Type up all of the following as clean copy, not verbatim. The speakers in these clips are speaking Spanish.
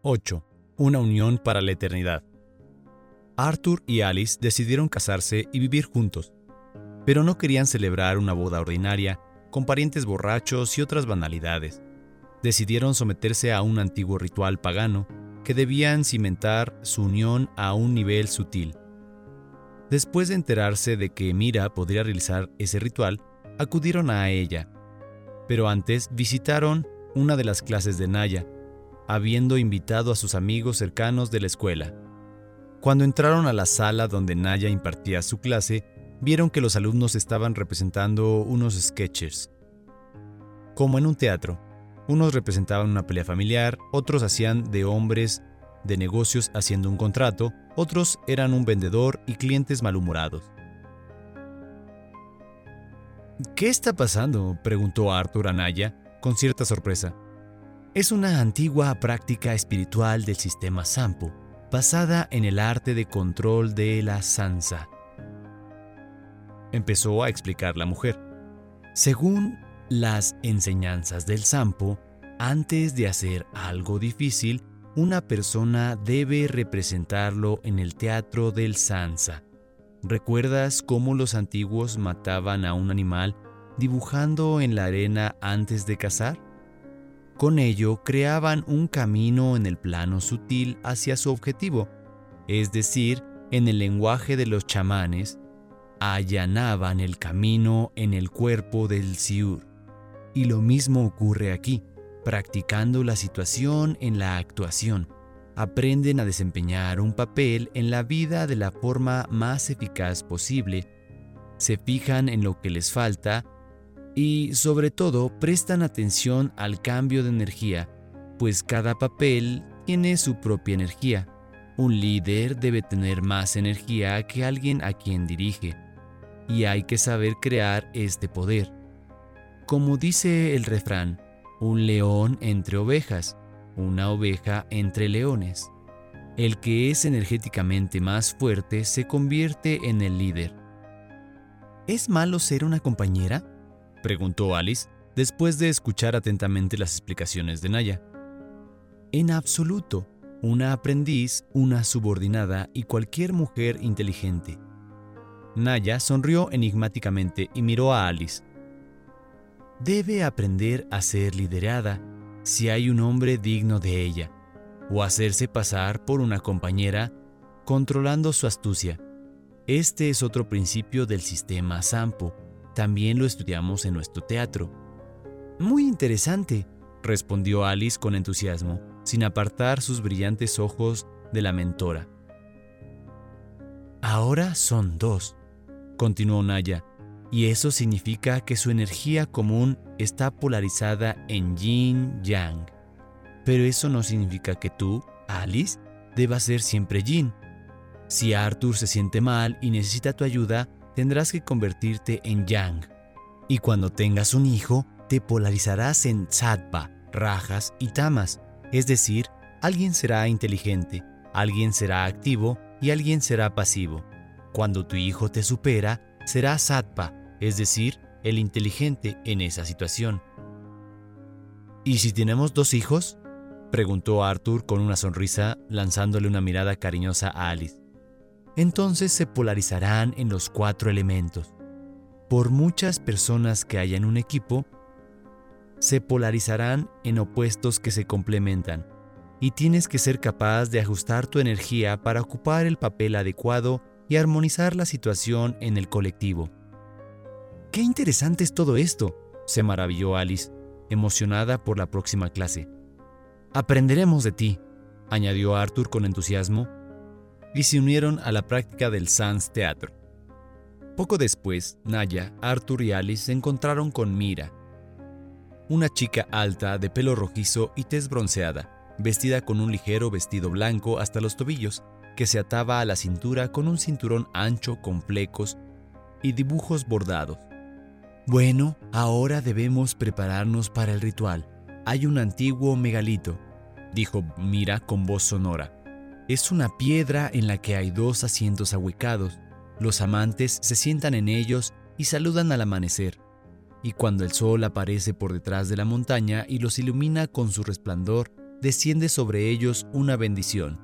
8. Una unión para la eternidad. Arthur y Alice decidieron casarse y vivir juntos, pero no querían celebrar una boda ordinaria con parientes borrachos y otras banalidades. Decidieron someterse a un antiguo ritual pagano que debían cimentar su unión a un nivel sutil. Después de enterarse de que Mira podría realizar ese ritual, acudieron a ella, pero antes visitaron una de las clases de Naya, habiendo invitado a sus amigos cercanos de la escuela. Cuando entraron a la sala donde Naya impartía su clase, vieron que los alumnos estaban representando unos sketches. Como en un teatro, unos representaban una pelea familiar, otros hacían de hombres de negocios haciendo un contrato, otros eran un vendedor y clientes malhumorados. «¿Qué está pasando?», preguntó Arthur a Naya con cierta sorpresa. «Es una antigua práctica espiritual del sistema Sampo, basada en el arte de control de la Sansa», empezó a explicar la mujer. «Según las enseñanzas del Sampo, antes de hacer algo difícil, una persona debe representarlo en el teatro del Sansa. ¿Recuerdas cómo los antiguos mataban a un animal dibujando en la arena antes de cazar? Con ello creaban un camino en el plano sutil hacia su objetivo, es decir, en el lenguaje de los chamanes, allanaban el camino en el cuerpo del Siur. Y lo mismo ocurre aquí. Practicando la situación en la actuación, aprenden a desempeñar un papel en la vida de la forma más eficaz posible, se fijan en lo que les falta y, sobre todo, prestan atención al cambio de energía, pues cada papel tiene su propia energía. Un líder debe tener más energía que alguien a quien dirige, y hay que saber crear este poder. Como dice el refrán, un león entre ovejas, una oveja entre leones. El que es energéticamente más fuerte se convierte en el líder. ¿Es malo ser una compañera?, preguntó Alice, después de escuchar atentamente las explicaciones de Naya. En absoluto, una aprendiz, una subordinada y cualquier mujer inteligente. Naya sonrió enigmáticamente y miró a Alice. Debe aprender a ser liderada si hay un hombre digno de ella, o hacerse pasar por una compañera controlando su astucia. Este es otro principio del sistema Sampo. También lo estudiamos en nuestro teatro. Muy interesante, respondió Alice con entusiasmo, sin apartar sus brillantes ojos de la mentora. Ahora son 2, continuó Naya. Y eso significa que su energía común está polarizada en yin-yang. Pero eso no significa que tú, Alice, debas ser siempre yin. Si Arthur se siente mal y necesita tu ayuda, tendrás que convertirte en yang. Y cuando tengas un hijo, te polarizarás en sattva, rajas y tamas. Es decir, alguien será inteligente, alguien será activo y alguien será pasivo. Cuando tu hijo te supera, será sattva, es decir, el inteligente en esa situación. ¿Y si tenemos 2 hijos?, preguntó Arthur con una sonrisa, lanzándole una mirada cariñosa a Alice. Entonces se polarizarán en los 4 elementos. Por muchas personas que haya en un equipo, se polarizarán en opuestos que se complementan, y tienes que ser capaz de ajustar tu energía para ocupar el papel adecuado y armonizar la situación en el colectivo. ¡Qué interesante es todo esto!, se maravilló Alice, emocionada por la próxima clase. «Aprenderemos de ti», añadió Arthur con entusiasmo, y se unieron a la práctica del Sans Teatro. Poco después, Naya, Arthur y Alice se encontraron con Mira, una chica alta de pelo rojizo y tez bronceada, vestida con un ligero vestido blanco hasta los tobillos, que se ataba a la cintura con un cinturón ancho con flecos y dibujos bordados. «Bueno, ahora debemos prepararnos para el ritual. Hay un antiguo megalito», dijo Mira con voz sonora. «Es una piedra en la que hay 2 asientos ahuecados. Los amantes se sientan en ellos y saludan al amanecer. Y cuando el sol aparece por detrás de la montaña y los ilumina con su resplandor, desciende sobre ellos una bendición.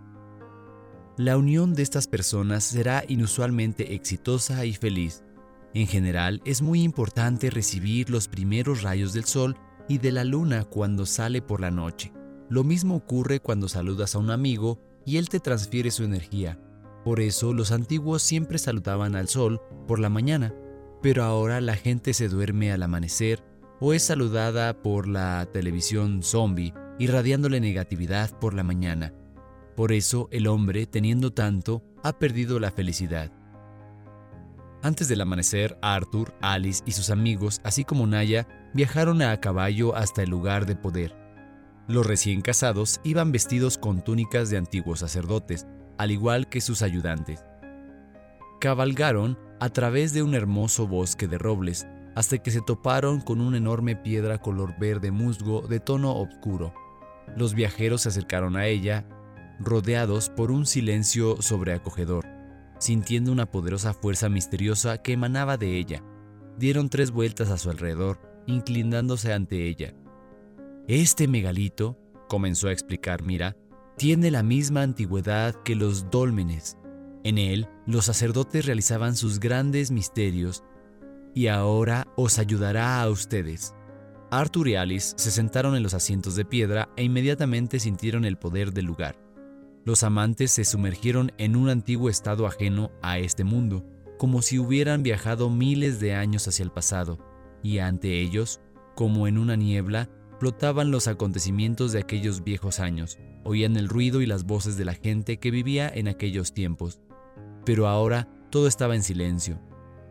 La unión de estas personas será inusualmente exitosa y feliz. En general, es muy importante recibir los primeros rayos del sol y de la luna cuando sale por la noche. Lo mismo ocurre cuando saludas a un amigo y él te transfiere su energía. Por eso los antiguos siempre saludaban al sol por la mañana, pero ahora la gente se duerme al amanecer o es saludada por la televisión zombie, irradiándole negatividad por la mañana. Por eso el hombre, teniendo tanto, ha perdido la felicidad. Antes del amanecer, Arthur, Alice y sus amigos, así como Naya, viajaron a caballo hasta el lugar de poder. Los recién casados iban vestidos con túnicas de antiguos sacerdotes, al igual que sus ayudantes. Cabalgaron a través de un hermoso bosque de robles, hasta que se toparon con una enorme piedra color verde musgo de tono oscuro. Los viajeros se acercaron a ella, rodeados por un silencio sobreacogedor, sintiendo una poderosa fuerza misteriosa que emanaba de ella. Dieron 3 vueltas a su alrededor, inclinándose ante ella. «Este megalito», comenzó a explicar Mira, «tiene la misma antigüedad que los dólmenes. En él, los sacerdotes realizaban sus grandes misterios y ahora os ayudará a ustedes». Arthur y Alice se sentaron en los asientos de piedra e inmediatamente sintieron el poder del lugar. Los amantes se sumergieron en un antiguo estado ajeno a este mundo, como si hubieran viajado miles de años hacia el pasado, y ante ellos, como en una niebla, flotaban los acontecimientos de aquellos viejos años. Oían el ruido y las voces de la gente que vivía en aquellos tiempos. Pero ahora todo estaba en silencio.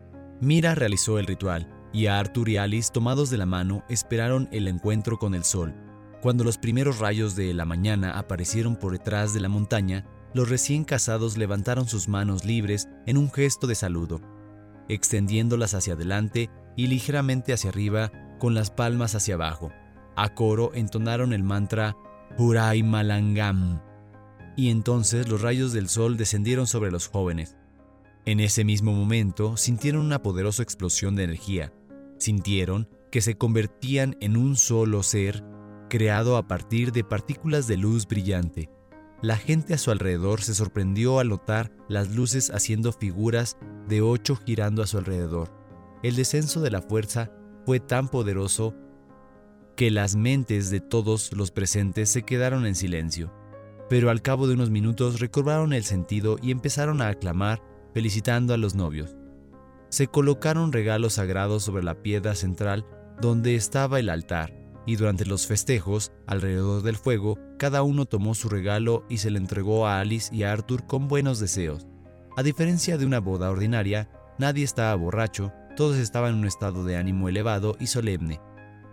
Mira realizó el ritual, y Arthur y Alice, tomados de la mano, esperaron el encuentro con el sol. Cuando los primeros rayos de la mañana aparecieron por detrás de la montaña, los recién casados levantaron sus manos libres en un gesto de saludo, extendiéndolas hacia adelante y ligeramente hacia arriba con las palmas hacia abajo. A coro entonaron el mantra Huray Malangam, y entonces los rayos del sol descendieron sobre los jóvenes. En ese mismo momento sintieron una poderosa explosión de energía. Sintieron que se convertían en un solo ser creado a partir de partículas de luz brillante. La gente a su alrededor se sorprendió al notar las luces haciendo figuras de 8 girando a su alrededor. El descenso de la fuerza fue tan poderoso que las mentes de todos los presentes se quedaron en silencio. Pero al cabo de unos minutos recobraron el sentido y empezaron a aclamar, felicitando a los novios. Se colocaron regalos sagrados sobre la piedra central donde estaba el altar, y durante los festejos, alrededor del fuego, cada uno tomó su regalo y se le entregó a Alice y a Arthur con buenos deseos. A diferencia de una boda ordinaria, nadie estaba borracho, todos estaban en un estado de ánimo elevado y solemne.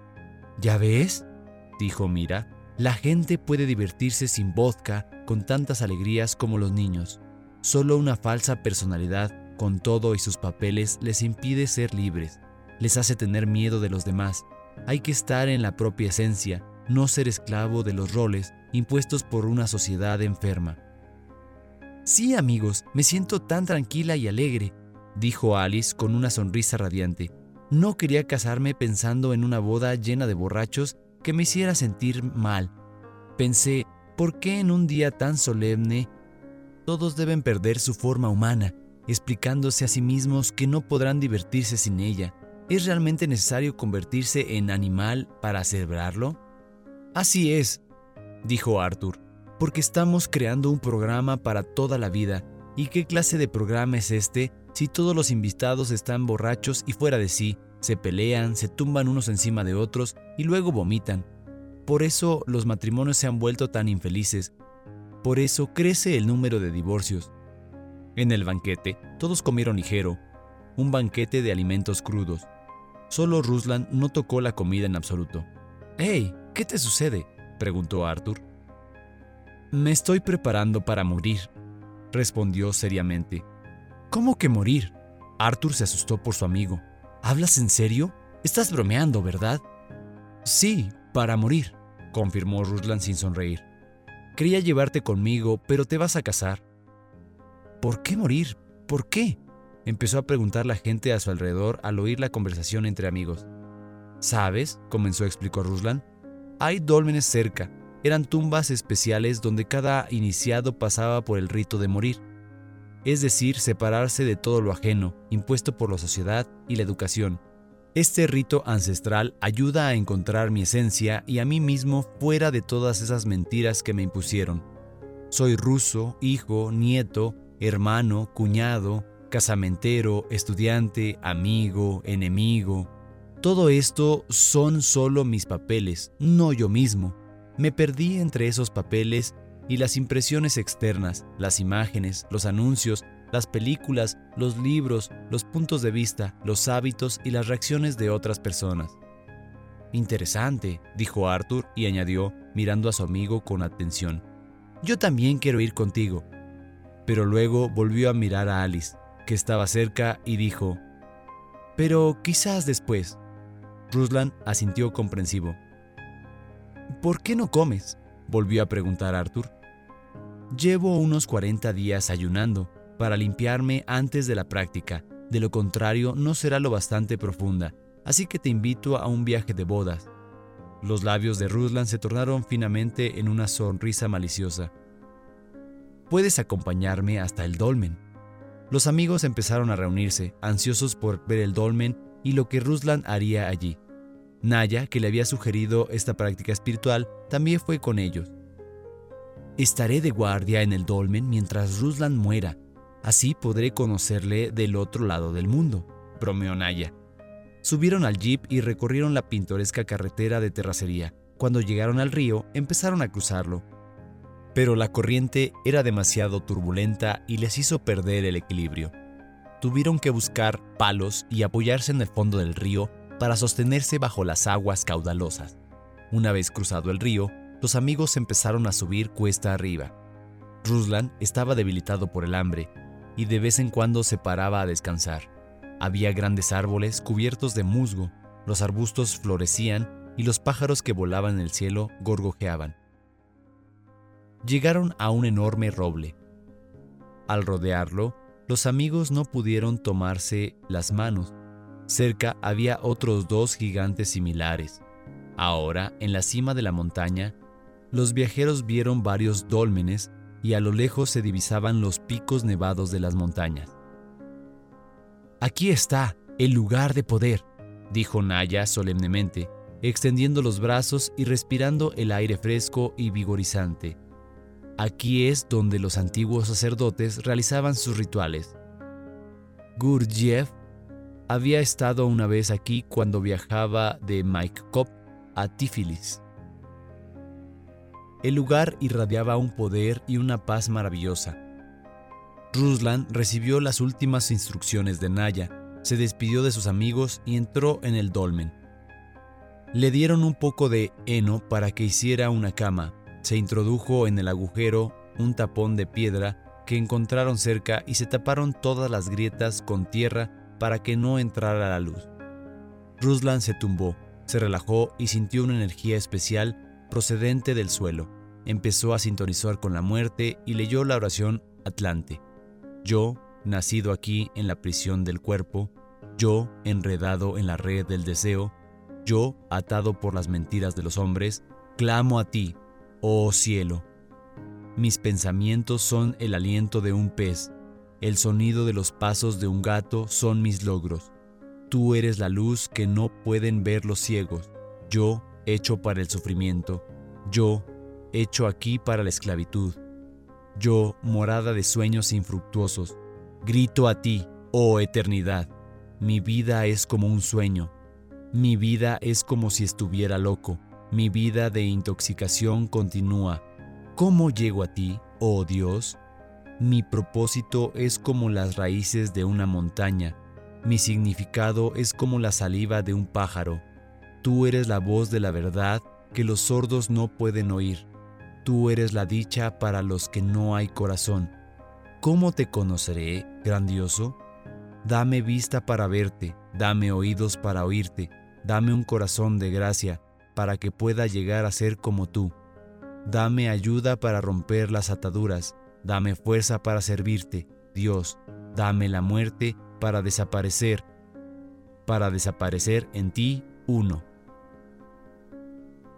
«¿Ya ves?», dijo Mira, «la gente puede divertirse sin vodka con tantas alegrías como los niños. Solo una falsa personalidad, con todo y sus papeles, les impide ser libres, les hace tener miedo de los demás. Hay que estar en la propia esencia, no ser esclavo de los roles impuestos por una sociedad enferma». «Sí, amigos, me siento tan tranquila y alegre», dijo Alice con una sonrisa radiante. «No quería casarme pensando en una boda llena de borrachos que me hiciera sentir mal. Pensé, ¿por qué en un día tan solemne todos deben perder su forma humana, explicándose a sí mismos que no podrán divertirse sin ella? ¿Es realmente necesario convertirse en animal para celebrarlo?». «Así es», dijo Arthur, «porque estamos creando un programa para toda la vida. ¿Y qué clase de programa es este si todos los invitados están borrachos y fuera de sí, se pelean, se tumban unos encima de otros y luego vomitan? Por eso los matrimonios se han vuelto tan infelices. Por eso crece el número de divorcios». En el banquete, todos comieron ligero, un banquete de alimentos crudos. Solo Ruslan no tocó la comida en absoluto. «Hey, ¿qué te sucede?», preguntó Arthur. «Me estoy preparando para morir», respondió seriamente. «¿Cómo que morir?». Arthur se asustó por su amigo. «¿Hablas en serio? Estás bromeando, ¿verdad?». «Sí, para morir», confirmó Ruslan sin sonreír. «Quería llevarte conmigo, pero te vas a casar». «¿Por qué morir? ¿Por qué?», empezó a preguntar la gente a su alrededor al oír la conversación entre amigos. «¿Sabes?», comenzó a explicar Ruslan. «Hay dólmenes cerca. eran tumbas especiales donde cada iniciado pasaba por el rito de morir, es decir, separarse de todo lo ajeno, impuesto por la sociedad y la educación. Este rito ancestral ayuda a encontrar mi esencia y a mí mismo fuera de todas esas mentiras que me impusieron. Soy ruso, hijo, nieto, hermano, cuñado, casamentero, estudiante, amigo, enemigo. Todo esto son solo mis papeles, no yo mismo. Me perdí entre esos papeles y las impresiones externas, las imágenes, los anuncios, las películas, los libros, los puntos de vista, los hábitos y las reacciones de otras personas. Interesante, dijo Arthur y añadió, mirando a su amigo con atención. Yo también quiero ir contigo. Pero luego volvió a mirar a Alice, que estaba cerca, y dijo, pero quizás después. Ruslan asintió comprensivo. ¿Por qué no comes?, volvió a preguntar Arthur. Llevo unos 40 días ayunando para limpiarme antes de la práctica. De lo contrario, no será lo bastante profunda, así que te invito a un viaje de bodas. Los labios de Ruslan se tornaron finamente en una sonrisa maliciosa. Puedes acompañarme hasta el dolmen. Los amigos empezaron a reunirse, ansiosos por ver el dolmen y lo que Ruslan haría allí. Naya, que le había sugerido esta práctica espiritual, también fue con ellos. Estaré de guardia en el dolmen mientras Ruslan muera. Así podré conocerle del otro lado del mundo, bromeó Naya. Subieron al jeep y recorrieron la pintoresca carretera de terracería. Cuando llegaron al río, empezaron a cruzarlo. Pero la corriente era demasiado turbulenta y les hizo perder el equilibrio. Tuvieron que buscar palos y apoyarse en el fondo del río para sostenerse bajo las aguas caudalosas. Una vez cruzado el río, los amigos empezaron a subir cuesta arriba. Ruslan estaba debilitado por el hambre y de vez en cuando se paraba a descansar. Había grandes árboles cubiertos de musgo, los arbustos florecían y los pájaros que volaban en el cielo gorgojeaban. Llegaron a un enorme roble. Al rodearlo, los amigos no pudieron tomarse las manos. Cerca había otros 2 gigantes similares. Ahora, en la cima de la montaña, los viajeros vieron varios dólmenes y a lo lejos se divisaban los picos nevados de las montañas. «Aquí está, el lugar de poder», dijo Naya solemnemente, extendiendo los brazos y respirando el aire fresco y vigorizante. Aquí es donde los antiguos sacerdotes realizaban sus rituales. Gurdjieff había estado una vez aquí cuando viajaba de Maikop a Tiflis. El lugar irradiaba un poder y una paz maravillosa. Ruslan recibió las últimas instrucciones de Naya, se despidió de sus amigos y entró en el dolmen. Le dieron un poco de heno para que hiciera una cama. Se introdujo en el agujero un tapón de piedra que encontraron cerca y se taparon todas las grietas con tierra para que no entrara la luz. Ruslan se tumbó, se relajó y sintió una energía especial procedente del suelo. Empezó a sintonizar con la muerte y leyó la oración Atlante. Yo, nacido aquí en la prisión del cuerpo, yo, enredado en la red del deseo, yo, atado por las mentiras de los hombres, clamo a ti, oh cielo. Mis pensamientos son el aliento de un pez, el sonido de los pasos de un gato son mis logros. Tú eres la luz que no pueden ver los ciegos, yo, hecho para el sufrimiento, yo, hecho aquí para la esclavitud. Yo, morada de sueños infructuosos, grito a ti, oh eternidad. Mi vida es como un sueño. Mi vida es como si estuviera loco. Mi vida de intoxicación continúa. ¿Cómo llego a ti, oh Dios? Mi propósito es como las raíces de una montaña. Mi significado es como la saliva de un pájaro. Tú eres la voz de la verdad que los sordos no pueden oír. Tú eres la dicha para los que no hay corazón. ¿Cómo te conoceré, grandioso? Dame vista para verte, dame oídos para oírte, dame un corazón de gracia para que pueda llegar a ser como tú. Dame ayuda para romper las ataduras, dame fuerza para servirte, Dios. Dame la muerte para desaparecer en ti uno.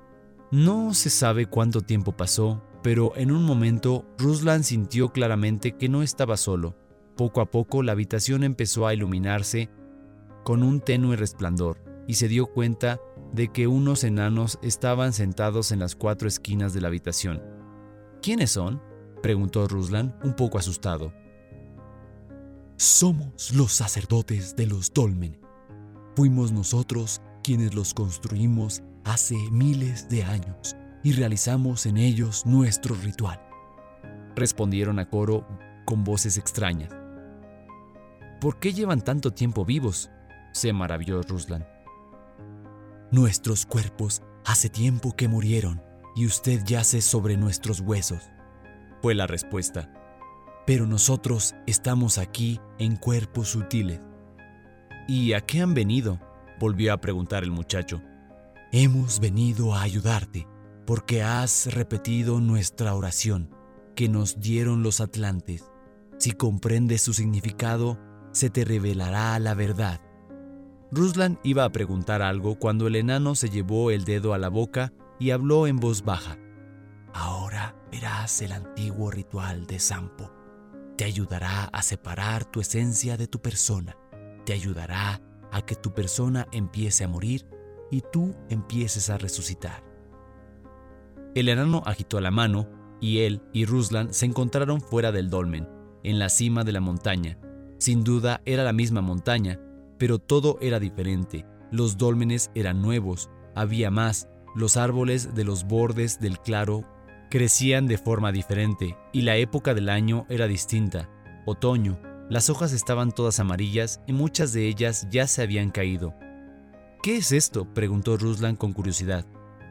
No se sabe cuánto tiempo pasó, pero en un momento Ruslan sintió claramente que no estaba solo. Poco a poco la habitación empezó a iluminarse con un tenue resplandor y se dio cuenta de que unos enanos estaban sentados en las 4 esquinas de la habitación. ¿Quiénes son?, preguntó Ruslan, un poco asustado. Somos los sacerdotes de los Dolmen. Fuimos nosotros quienes los construimos hace miles de años y realizamos en ellos nuestro ritual, respondieron a coro con voces extrañas. ¿Por qué llevan tanto tiempo vivos?, se maravilló Ruslan. Nuestros cuerpos hace tiempo que murieron y usted yace sobre nuestros huesos, fue la respuesta. Pero nosotros estamos aquí en cuerpos sutiles. ¿Y a qué han venido?, volvió a preguntar el muchacho. Hemos venido a ayudarte porque has repetido nuestra oración que nos dieron los atlantes. Si comprendes su significado, se te revelará la verdad. Ruslan iba a preguntar algo cuando el enano se llevó el dedo a la boca y habló en voz baja. Ahora verás el antiguo ritual de Sampo. Te ayudará a separar tu esencia de tu persona. Te ayudará a que tu persona empiece a morir y tú empieces a resucitar. El enano agitó la mano y él y Ruslan se encontraron fuera del dolmen, en la cima de la montaña. Sin duda era la misma montaña, pero todo era diferente. Los dólmenes eran nuevos, había más, los árboles de los bordes del claro crecían de forma diferente y la época del año era distinta. Otoño, las hojas estaban todas amarillas y muchas de ellas ya se habían caído. ¿Qué es esto?, preguntó Ruslan con curiosidad.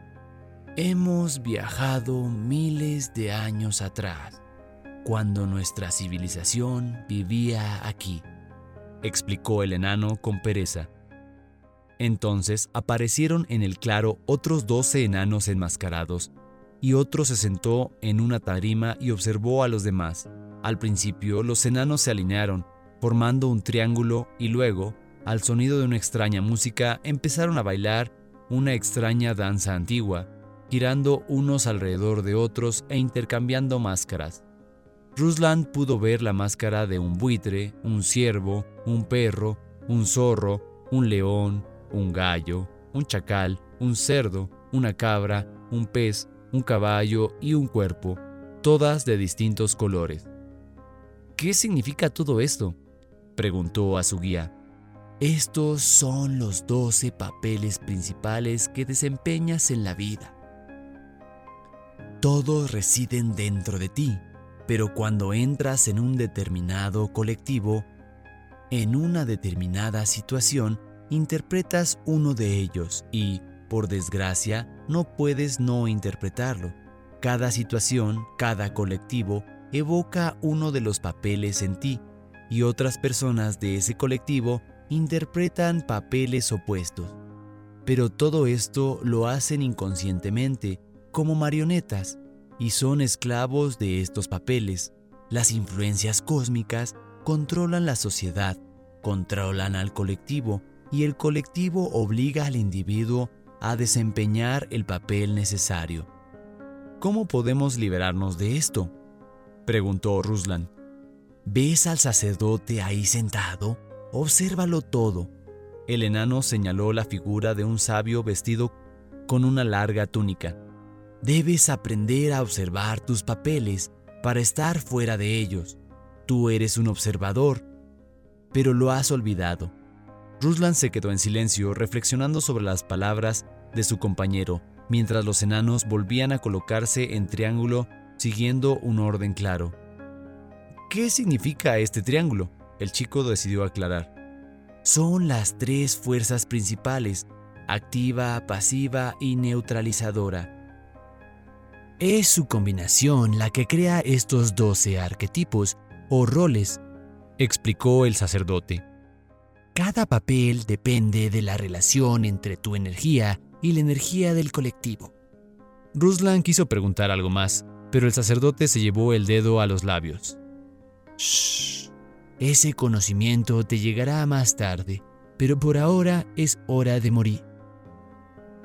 Hemos viajado miles de años atrás, cuando nuestra civilización vivía aquí, explicó el enano con pereza. Entonces aparecieron en el claro otros 12 enanos enmascarados, y otro se sentó en una tarima y observó a los demás. Al principio los enanos se alinearon, formando un triángulo, y luego, al sonido de una extraña música, empezaron a bailar una extraña danza antigua, girando unos alrededor de otros e intercambiando máscaras. Ruslan pudo ver la máscara de un buitre, un ciervo, un perro, un zorro, un león, un gallo, un chacal, un cerdo, una cabra, un pez, un caballo y un cuerpo, todas de distintos colores. ¿Qué significa todo esto?, preguntó a su guía. Estos son los 12 papeles principales que desempeñas en la vida. Todos residen dentro de ti, pero cuando entras en un determinado colectivo, en una determinada situación, interpretas uno de ellos y, por desgracia, no puedes no interpretarlo. Cada situación, cada colectivo, evoca uno de los papeles en ti, y otras personas de ese colectivo interpretan papeles opuestos. Pero todo esto lo hacen inconscientemente, como marionetas, y son esclavos de estos papeles. Las influencias cósmicas controlan la sociedad, controlan al colectivo, y el colectivo obliga al individuo a desempeñar el papel necesario. ¿Cómo podemos liberarnos de esto?, preguntó Ruslan. ¿Ves al sacerdote ahí sentado? Obsérvalo todo. El enano señaló la figura de un sabio vestido con una larga túnica. Debes aprender a observar tus papeles para estar fuera de ellos. Tú eres un observador, pero lo has olvidado. Ruslan se quedó en silencio, reflexionando sobre las palabras de su compañero, mientras los enanos volvían a colocarse en triángulo siguiendo un orden claro. ¿Qué significa este triángulo?, el chico decidió aclarar. Son las 3 fuerzas principales: activa, pasiva y neutralizadora. Es su combinación la que crea estos 12 arquetipos o roles, explicó el sacerdote. Cada papel depende de la relación entre tu energía y la energía del colectivo. Ruslan quiso preguntar algo más, pero el sacerdote se llevó el dedo a los labios. Shh. Ese conocimiento te llegará más tarde, pero por ahora es hora de morir.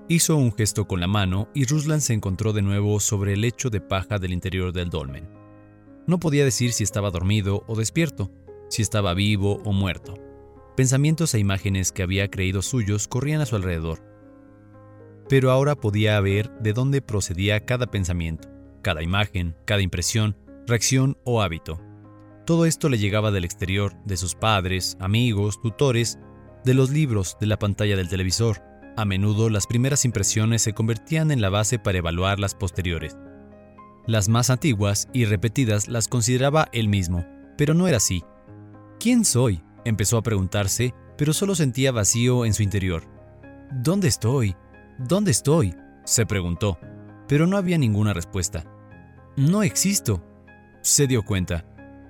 Hizo un gesto con la mano y Ruslan se encontró de nuevo sobre el lecho de paja del interior del dolmen. No podía decir si estaba dormido o despierto, si estaba vivo o muerto. Pensamientos e imágenes que había creído suyos corrían a su alrededor. Pero ahora podía ver de dónde procedía cada pensamiento, cada imagen, cada impresión, reacción o hábito. Todo esto le llegaba del exterior, de sus padres, amigos, tutores, de los libros, de la pantalla del televisor. A menudo las primeras impresiones se convertían en la base para evaluar las posteriores. Las más antiguas y repetidas las consideraba él mismo, pero no era así. ¿Quién soy?, empezó a preguntarse, pero solo sentía vacío en su interior. ¿Dónde estoy? ¿Dónde estoy?, se preguntó, pero no había ninguna respuesta. No existo, se dio cuenta.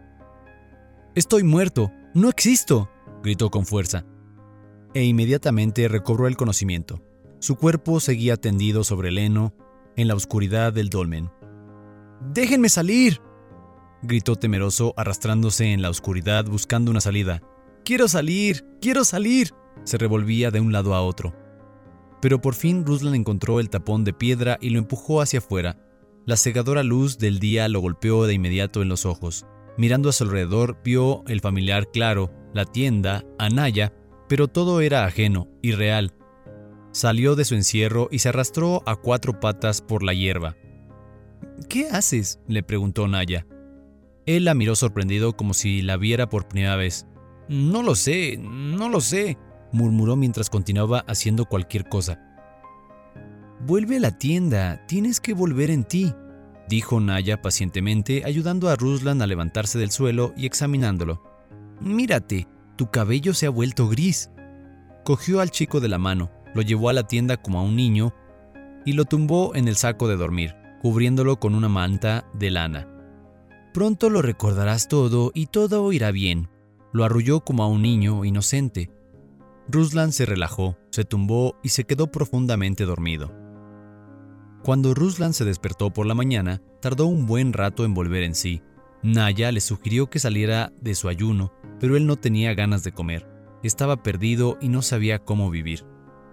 Estoy muerto, no existo, gritó con fuerza. E inmediatamente recobró el conocimiento. Su cuerpo seguía tendido sobre el heno, en la oscuridad del dolmen. ¡Déjenme salir!, gritó temeroso, arrastrándose en la oscuridad buscando una salida. ¡Quiero salir! ¡Quiero salir!, se revolvía de un lado a otro. Pero por fin Ruslan encontró el tapón de piedra y lo empujó hacia afuera. La cegadora luz del día lo golpeó de inmediato en los ojos. Mirando a su alrededor, vio el familiar claro, la tienda, a Naya, pero todo era ajeno, irreal. Salió de su encierro y se arrastró a 4 patas por la hierba. ¿Qué haces?, le preguntó Naya. Él la miró sorprendido como si la viera por primera vez. No lo sé, murmuró mientras continuaba haciendo cualquier cosa. Vuelve a la tienda, tienes que volver en ti, dijo Naya pacientemente, ayudando a Ruslan a levantarse del suelo y examinándolo. Mírate, tu cabello se ha vuelto gris. Cogió al chico de la mano, lo llevó a la tienda como a un niño y lo tumbó en el saco de dormir, cubriéndolo con una manta de lana. Pronto lo recordarás todo y todo irá bien. Lo arrulló como a un niño inocente. Ruslan se relajó, se tumbó y se quedó profundamente dormido. Cuando Ruslan se despertó por la mañana, tardó un buen rato en volver en sí. Naya le sugirió que saliera de su ayuno, pero él no tenía ganas de comer. Estaba perdido y no sabía cómo vivir.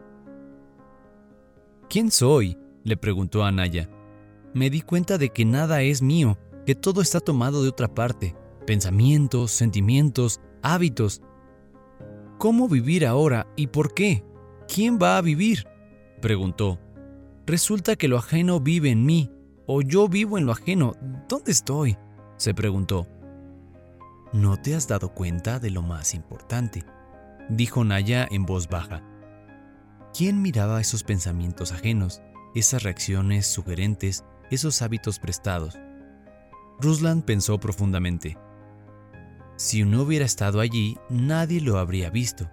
¿Quién soy?, le preguntó a Naya. Me di cuenta de que nada es mío, que todo está tomado de otra parte. Pensamientos, sentimientos, hábitos. ¿Cómo vivir ahora y por qué? ¿Quién va a vivir?, preguntó. Resulta que lo ajeno vive en mí, o yo vivo en lo ajeno. ¿Dónde estoy?, se preguntó. No te has dado cuenta de lo más importante, dijo Naya en voz baja. ¿Quién miraba esos pensamientos ajenos, esas reacciones sugerentes, esos hábitos prestados? Ruslan pensó profundamente. Si no hubiera estado allí, nadie lo habría visto.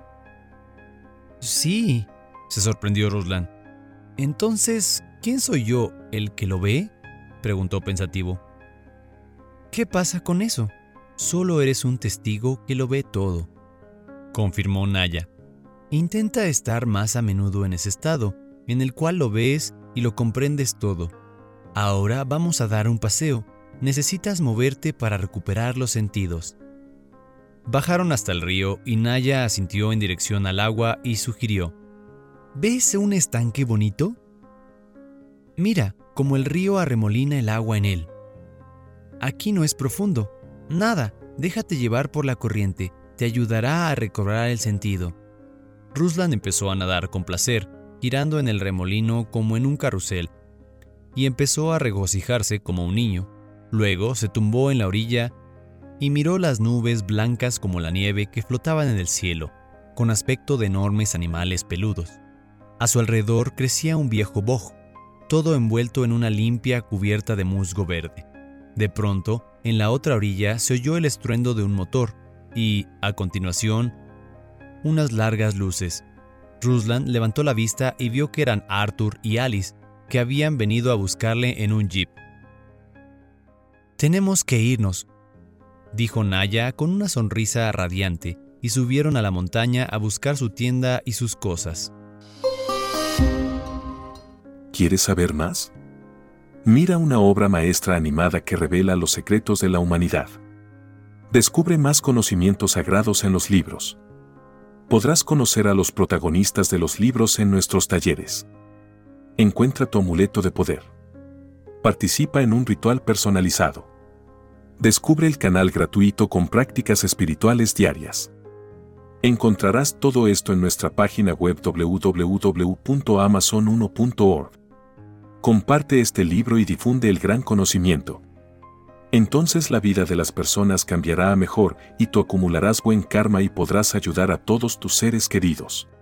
Sí, se sorprendió Ruslan. Entonces, ¿quién soy yo, el que lo ve?, preguntó pensativo. ¿Qué pasa con eso? Solo eres un testigo que lo ve todo, confirmó Naya. Intenta estar más a menudo en ese estado, en el cual lo ves y lo comprendes todo. Ahora vamos a dar un paseo. Necesitas moverte para recuperar los sentidos. Bajaron hasta el río y Naya asintió en dirección al agua y sugirió. ¿Ves un estanque bonito? Mira, como el río arremolina el agua en él. Aquí no es profundo. Nada, déjate llevar por la corriente. Te ayudará a recobrar el sentido. Ruslan empezó a nadar con placer, girando en el remolino como en un carrusel, y empezó a regocijarse como un niño. Luego se tumbó en la orilla y miró las nubes blancas como la nieve que flotaban en el cielo, con aspecto de enormes animales peludos. A su alrededor crecía un viejo boj, todo envuelto en una limpia cubierta de musgo verde. De pronto, en la otra orilla se oyó el estruendo de un motor y, a continuación, unas largas luces. Ruslan levantó la vista y vio que eran Arthur y Alice, que habían venido a buscarle en un jeep. «Tenemos que irnos», dijo Naya con una sonrisa radiante, y subieron a la montaña a buscar su tienda y sus cosas. ¿Quieres saber más? Mira una obra maestra animada que revela los secretos de la humanidad. Descubre más conocimientos sagrados en los libros. Podrás conocer a los protagonistas de los libros en nuestros talleres. Encuentra tu amuleto de poder. Participa en un ritual personalizado. Descubre el canal gratuito con prácticas espirituales diarias. Encontrarás todo esto en nuestra página web www.amazon1.org. Comparte este libro y difunde el gran conocimiento. Entonces la vida de las personas cambiará a mejor y tú acumularás buen karma y podrás ayudar a todos tus seres queridos.